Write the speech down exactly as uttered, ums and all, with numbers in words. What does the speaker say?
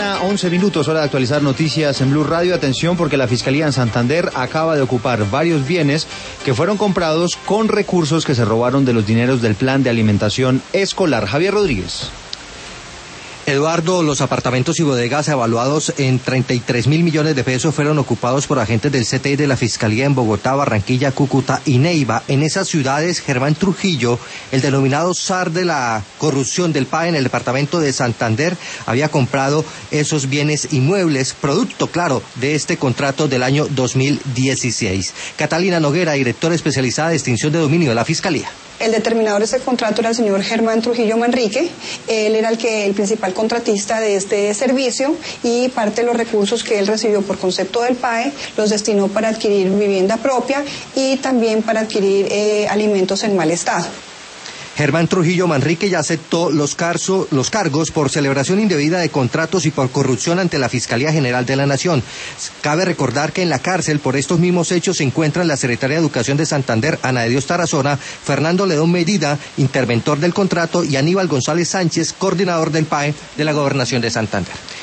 mañana, once minutos, hora de actualizar noticias en Blue Radio. Atención, porque la Fiscalía en Santander acaba de ocupar varios bienes que fueron comprados con recursos que se robaron de los dineros del Plan de Alimentación Escolar. Javier Rodríguez. Eduardo, los apartamentos y bodegas evaluados en treinta y tres mil millones de pesos fueron ocupados por agentes del C T I de la Fiscalía en Bogotá, Barranquilla, Cúcuta y Neiva. En esas ciudades, Germán Trujillo, el denominado zar de la corrupción del P A E en el departamento de Santander, había comprado esos bienes inmuebles, producto, claro, de este contrato del año dos mil dieciséis. Catalina Noguera, directora especializada de extinción de dominio de la Fiscalía. El determinador de este contrato era el señor Germán Trujillo Manrique. Él era el que el principal contratista de este servicio y parte de los recursos que él recibió por concepto del P A E los destinó para adquirir vivienda propia y también para adquirir eh, alimentos en mal estado. Germán Trujillo Manrique ya aceptó los, carso, los cargos por celebración indebida de contratos y por corrupción ante la Fiscalía General de la Nación. Cabe recordar que en la cárcel por estos mismos hechos se encuentran la Secretaria de Educación de Santander, Ana de Dios Tarazona, Fernando Ledón Medida, interventor del contrato, y Aníbal González Sánchez, coordinador del P A E de la Gobernación de Santander.